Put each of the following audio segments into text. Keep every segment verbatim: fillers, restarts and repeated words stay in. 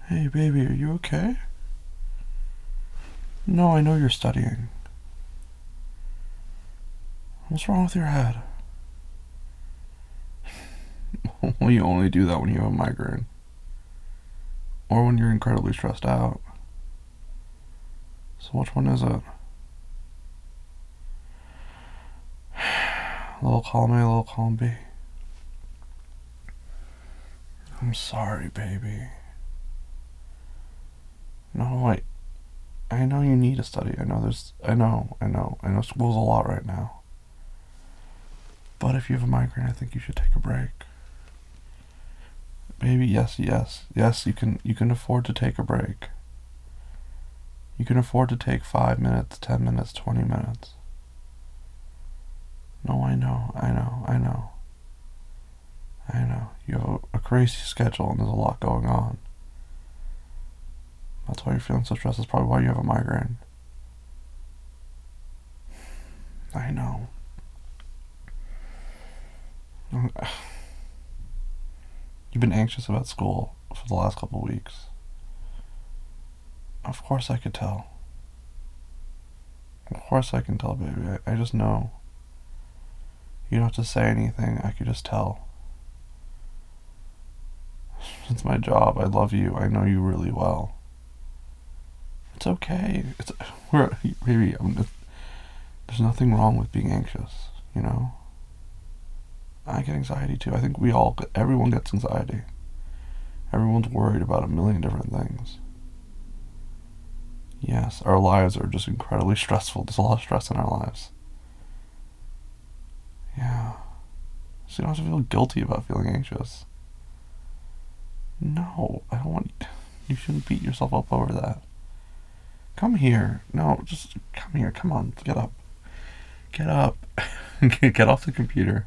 Hey, baby, are you okay? No, I know you're studying. What's wrong with your head? Well, you only do that when you have a migraine. Or when you're incredibly stressed out. So which one is it? A little column A, a little column B. I'm sorry, baby. No, I, I know you need to study. I know there's, I know, I know, I know school's a lot right now. But if you have a migraine, I think you should take a break. Baby, yes, yes, yes, you can, you can afford to take a break. You can afford to take five minutes, ten minutes, twenty minutes. No, I know, I know, I know. I know. You have a crazy schedule and there's a lot going on. That's why you're feeling so stressed. That's probably why you have a migraine. I know. You've been anxious about school for the last couple of weeks. Of course I could tell. Of course I can tell, baby. I, I just know. You don't have to say anything. I could just tell. It's my job. I love you. I know you really well. It's okay. It's we're baby. I'm, it's, there's nothing wrong with being anxious. You know. I get anxiety too. I think we all, everyone gets anxiety. Everyone's worried about a million different things. Yes, our lives are just incredibly stressful. There's a lot of stress in our lives. Yeah. So you don't have to feel guilty about feeling anxious. No, I don't want. You shouldn't beat yourself up over that. Come here. No, just come here. Come on, get up. Get up. Get off the computer.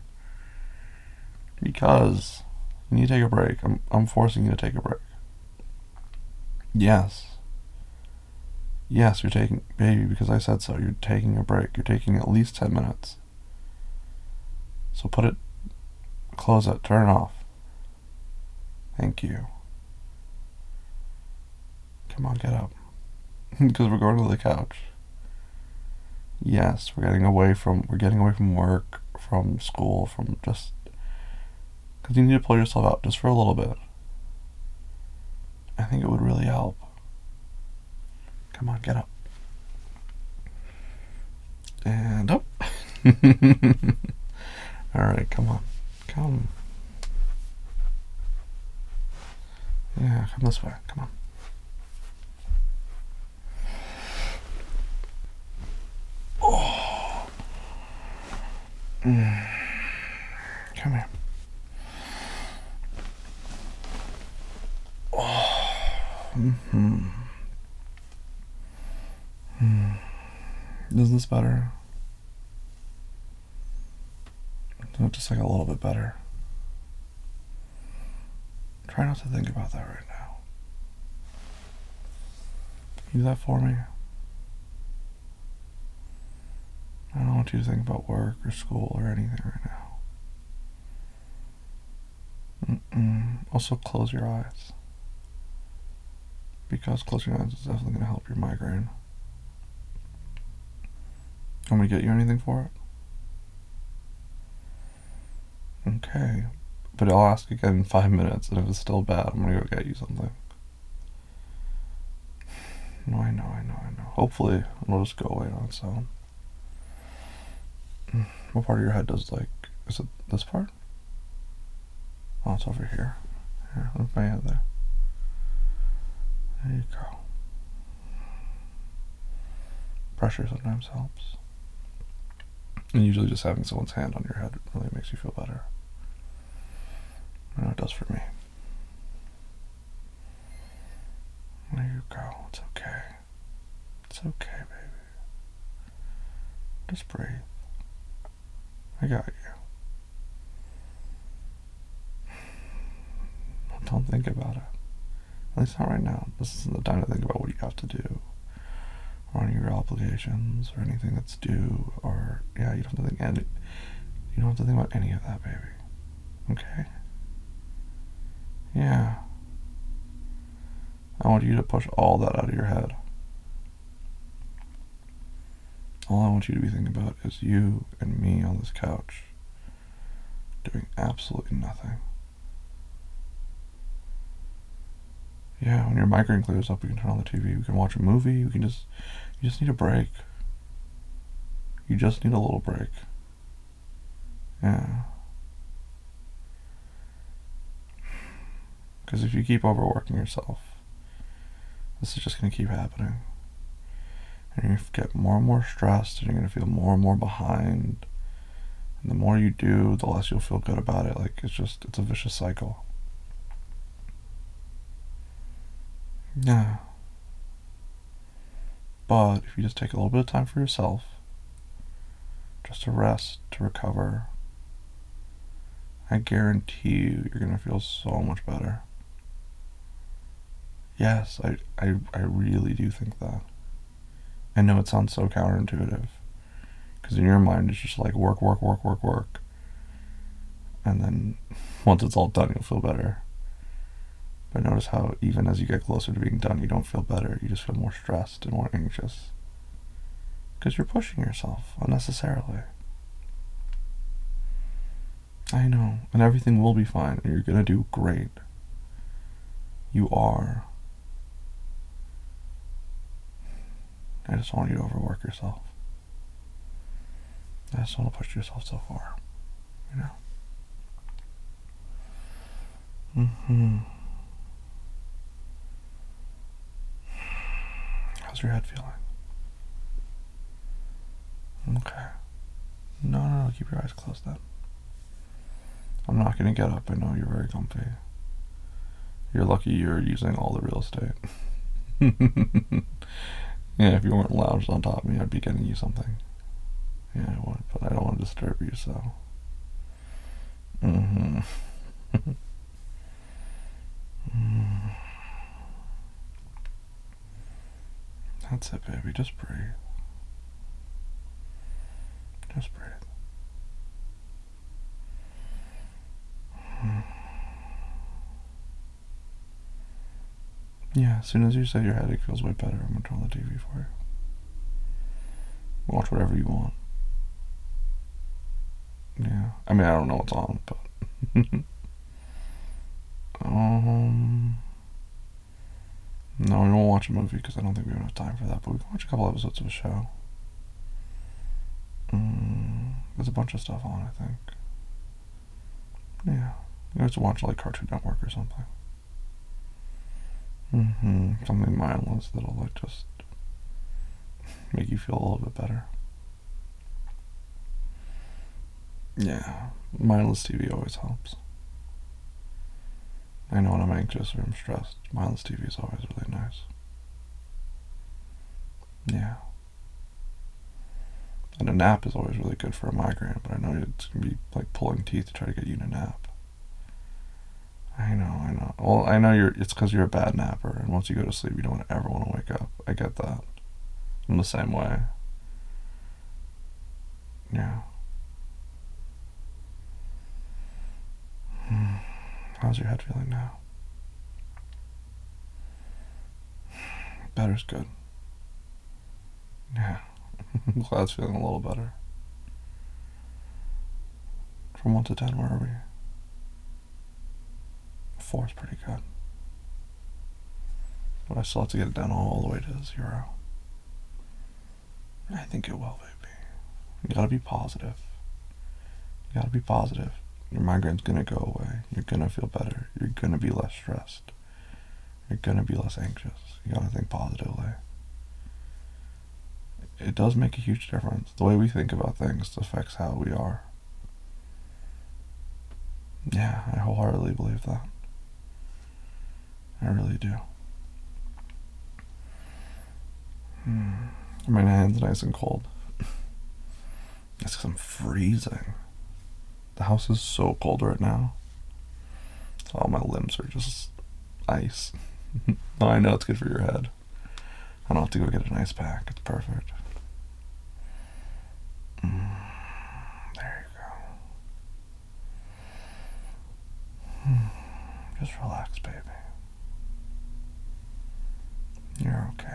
Because you need to take a break. I'm, I'm forcing you to take a break. Yes. Yes, you're taking, baby, because I said so. You're taking a break. You're taking at least ten minutes. So put it, close it, turn it off. Thank you. Come on, get up. Because we're going to the couch. Yes, we're getting away from, we're getting away from work, from school, from just, because you need to pull yourself out just for a little bit. I think it would really help. Come on, get up. And up. Alright, come on. Come. Yeah, come this way. Come on. Oh. Mm. Come here. Oh. Mm-hmm. Hmm. Isn't this better? Just like a little bit better. Try not to think about that right now. Can you do that for me? I don't want you to think about work or school or anything right now. Mm-mm. Also, close your eyes. Because closing your eyes is definitely going to help your migraine. Want me to get you anything for it? Okay. But I'll ask again in five minutes, and if it's still bad, I'm going to go get you something. No, I know, I know, I know. Hopefully, it'll just go away on its own. What part of your head does, like, is it this part? Oh, it's over here. Here, look my head there. There you go. Pressure sometimes helps. And usually just having someone's hand on your head really makes you feel better. I know it does for me. There you go. It's okay. It's okay, baby. Just breathe. I got you. Don't think about it. At least not right now. This isn't the time to think about what you have to do, or any of your obligations, or anything that's due, or, yeah, you don't have to think any, you don't have to think about any of that, baby. Okay? Yeah. I want you to push all that out of your head. All I want you to be thinking about is you and me on this couch doing absolutely nothing. Yeah, when your migraine clears up, we can turn on the T V, we can watch a movie, we can just, you just need a break. You just need a little break. Yeah. Because if you keep overworking yourself, this is just going to keep happening. And you're going to get more and more stressed, and you're going to feel more and more behind. And the more you do, the less you'll feel good about it. Like, it's just, it's a vicious cycle. Yeah. But if you just take a little bit of time for yourself, just to rest, to recover, I guarantee you, you're going to feel so much better. Yes, I, I, I really do think that. I know it sounds so counterintuitive, because in your mind it's just like work, work, work, work, work. And then once it's all done, you'll feel better. But notice how even as you get closer to being done, you don't feel better. You just feel more stressed and more anxious. Because you're pushing yourself unnecessarily. I know. And everything will be fine. You're going to do great. You are. I just want you to overwork yourself. I just want to push yourself so far. You know? Mm-hmm. How's your head feeling? Okay. No, no, no, keep your eyes closed then. I'm not gonna get up. I know you're very comfy. You're lucky you're using all the real estate. Yeah, if you weren't lounged on top of me, I'd be getting you something. Yeah, I would, but I don't want to disturb you, so. Mm-hmm. Mm. That's it, baby. Just breathe. Just breathe. Mm. Yeah, as soon as you say your headache feels way better, I'm gonna turn on the T V for you. Watch whatever you want. Yeah. I mean, I don't know what's on, but. um. No, we won't watch a movie because I don't think we have enough time for that, but we can watch a couple episodes of a show. Mm, there's a bunch of stuff on, I think. Yeah. You have to watch like Cartoon Network or something. Mm-hmm. Something mindless that'll like just make you feel a little bit better. Yeah. Mindless T V always helps. I know when I'm anxious or I'm stressed, mindless T V is always really nice. Yeah. And a nap is always really good for a migraine, but I know it's going to be like pulling teeth to try to get you to nap. I know, I know. Well, I know you're, it's because you're a bad napper, and once you go to sleep, you don't ever want to wake up. I get that. I'm the same way. Yeah. Hmm. How's your head feeling now? Better's good. Yeah. I'm glad it's feeling a little better. From one to ten, where are we? Four's pretty good. But I still have to get it down all the way to zero. I think it will, baby. You gotta be positive. You gotta be positive. Your migraine's gonna go away. You're gonna feel better. You're gonna be less stressed. You're gonna be less anxious. You gotta think positively. It does make a huge difference. The way we think about things affects how we are. Yeah, I wholeheartedly believe that. I really do. Hmm. My hand's nice and cold. It's because I'm freezing. The house is so cold right now. So all my limbs are just ice. No, I know it's good for your head. I don't have to go get an ice pack. It's perfect. Mm, there you go. Hmm. Just relax, baby. You're okay.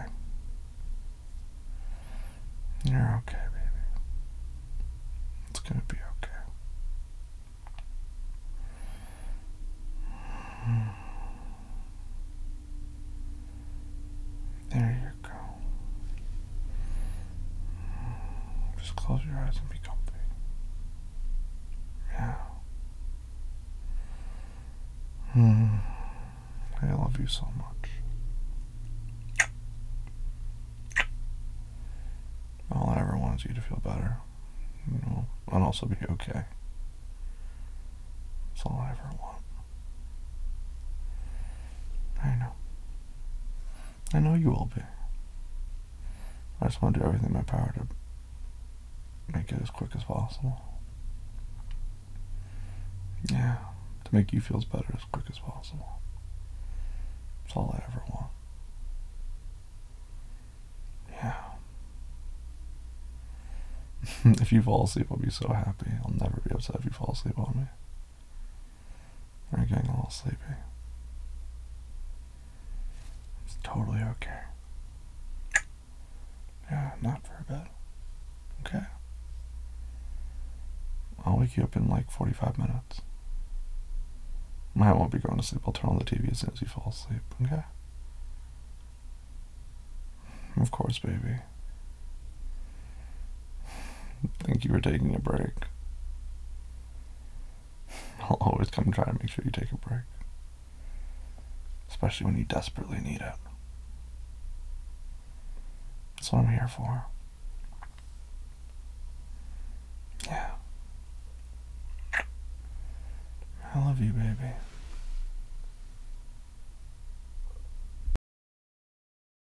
You're okay, baby. It's gonna be okay. There you go. Just close your eyes and be comfy. Yeah. Hmm. I love you so much. All I ever want is you to feel better, you know, and also be okay. That's all I ever want. I know. I know you will be. I just want to do everything in my power to make it as quick as possible. Yeah, to make you feel better as quick as possible. That's all I ever want. Yeah. If you fall asleep, I'll be so happy. I'll never be upset if you fall asleep on me. Or you're getting a little sleepy. It's totally okay. Yeah, not for a bit. Okay? I'll wake you up in like forty-five minutes. I won't be going to sleep. I'll turn on the T V as soon as you fall asleep. Okay? Of course, baby. Thank you for taking a break. I'll always come try to make sure you take a break. Especially when you desperately need it. That's what I'm here for. Yeah. I love you, baby.